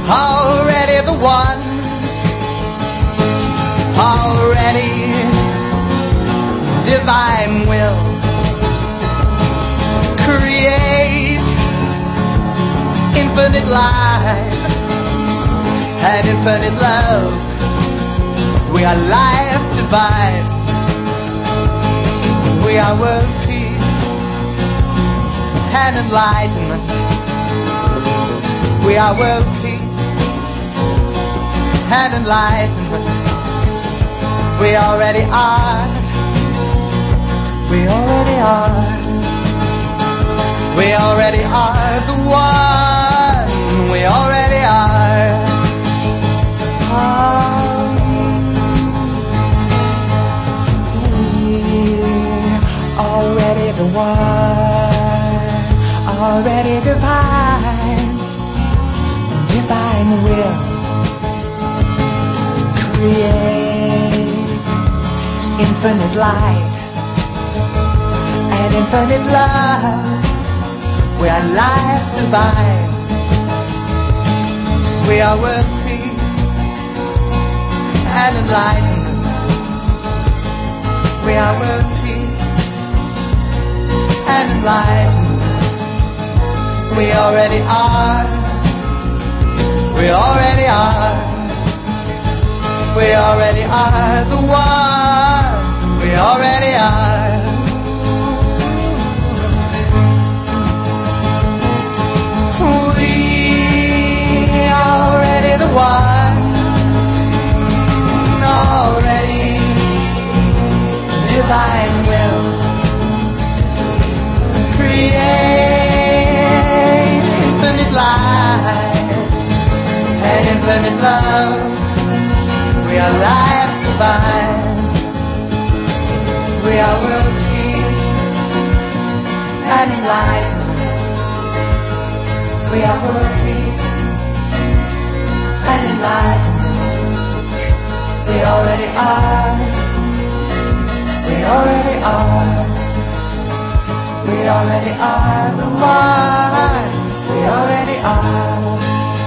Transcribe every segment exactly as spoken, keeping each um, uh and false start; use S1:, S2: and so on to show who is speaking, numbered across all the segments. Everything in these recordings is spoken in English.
S1: already the one, already divine will create infinite life and infinite love. We are life divine, we are world peace and enlightenment. We are world peace and enlightenment. We already are. We already are. We already are the one. We already are. Um, we already the one. Already divine. Divine will create infinite light and infinite love. We are life divine. We are world peace and enlightenment. We are world peace and enlightenment. We already are. We already are. We already are the one. We already are. We already the one. Already divine will create infinite life and infinite love. We are life divine. We are world peace and enlightenment. We are world peace and enlightenment. We already are. We already are. We already are the one. We already are.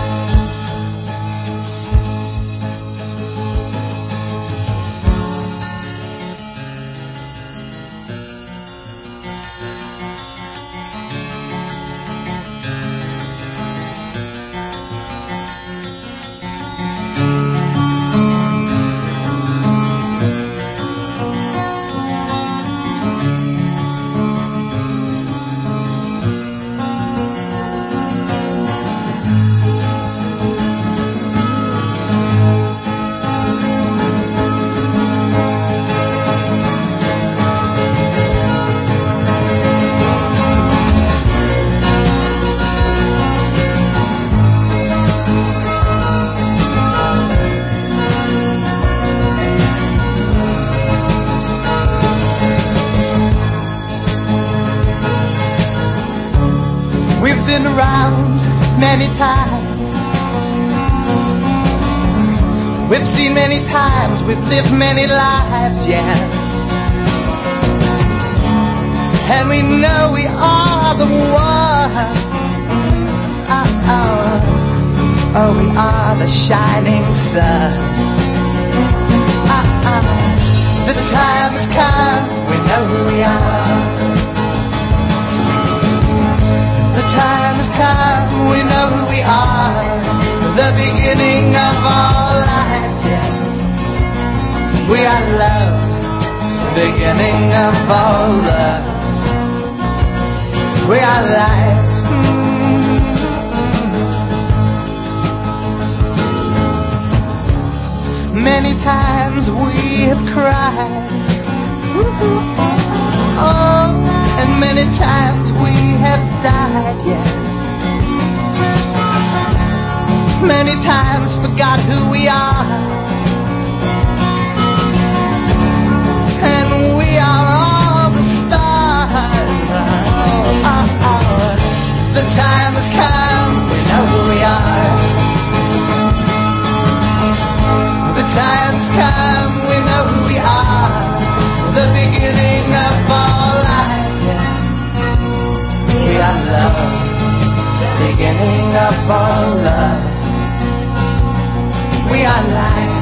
S1: Been around many times. We've seen many times. We've lived many lives, yeah. And we know we are the one. Oh, oh, oh, we are the shining sun. Oh, oh. The time has come. We know who we are. The time has come, we know who we are. The beginning of all life, yeah. We are love, beginning of all love. We are life. Mm-hmm. Many times we have cried. Oh. And many times we have died, yeah. Many times forgot who we are. And we are all the stars. Oh, oh, oh. The time has come, we know who we are. The time has come, we know who we are. The beginning of all life. We are love, beginning of all love. We are life.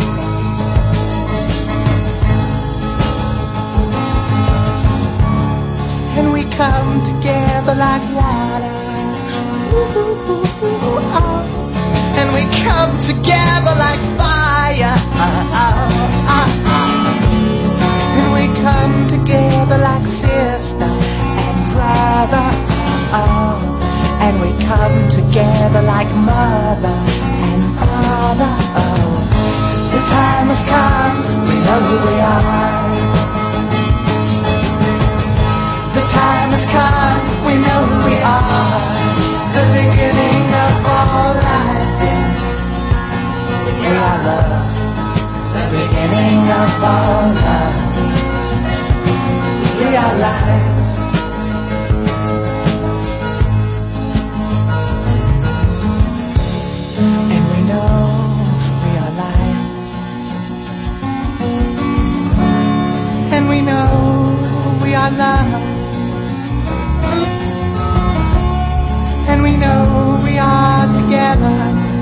S1: And we come together like water. Ooh, oh. And we come together like fire. Oh, oh, oh. And we come together like sister and brother. Oh. And we come together like mother and father. Oh. The time has come, we know who we are. The time has come, we know who we are. The beginning of all life, yeah. We are love. The beginning of all love. We are life. And we know we are life. And we know we are love. And we know we are together.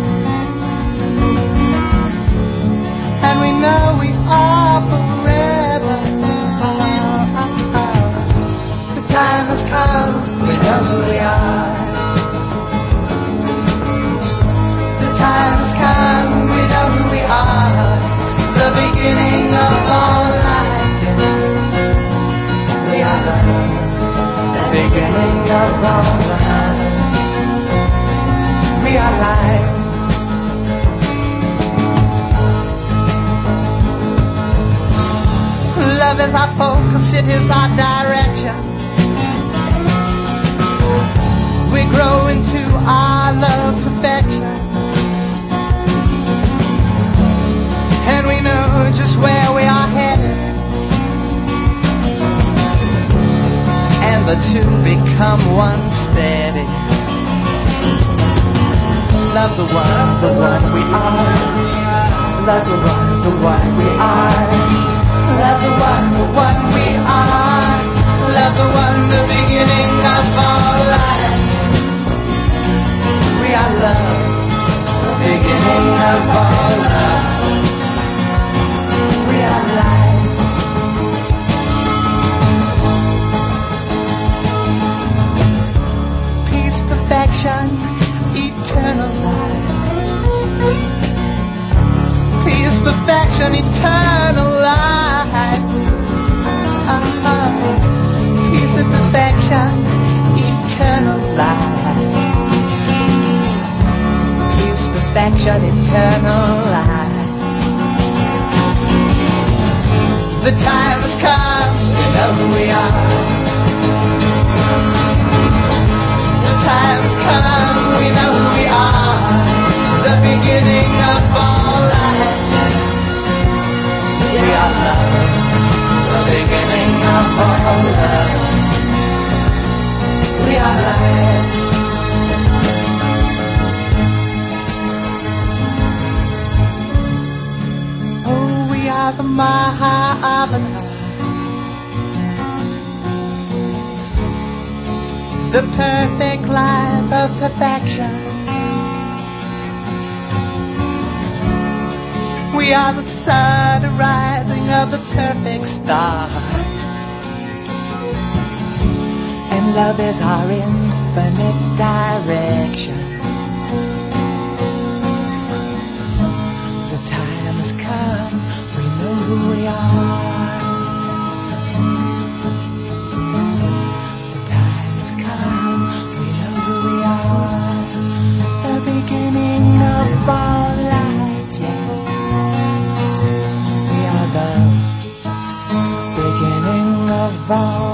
S1: And we know we are forever. The time has come, we know who we are. The time has come, we know who we are. The beginning of all life. We are love. The beginning of all life. We are life. Love is our focus, it is our direction. We grow into our love perfection. And we know just where we are headed. And the two become one steady. Love the one, the one we are. Love the one, the one we are. Love the one, the one we are. Love the one, the beginning of all life. We are love, the beginning of all love. We are life. Peace, perfection, eternal life. Peace, perfection, eternal life. Uh-huh. Peace and perfection, eternal life. Peace, perfection, eternal life. The time has come, we know who we are. The time has come, we know who we are. The beginning of all life. We are love. The beginning of all love. We are life. Oh, we are the Mahavana. The perfect life of perfection. We are the sun rising of the perfect star. And love is our infinite direction. The time has come, we know who we are. The time has come, we know who we are. The beginning of all life, yeah. We are the beginning of all.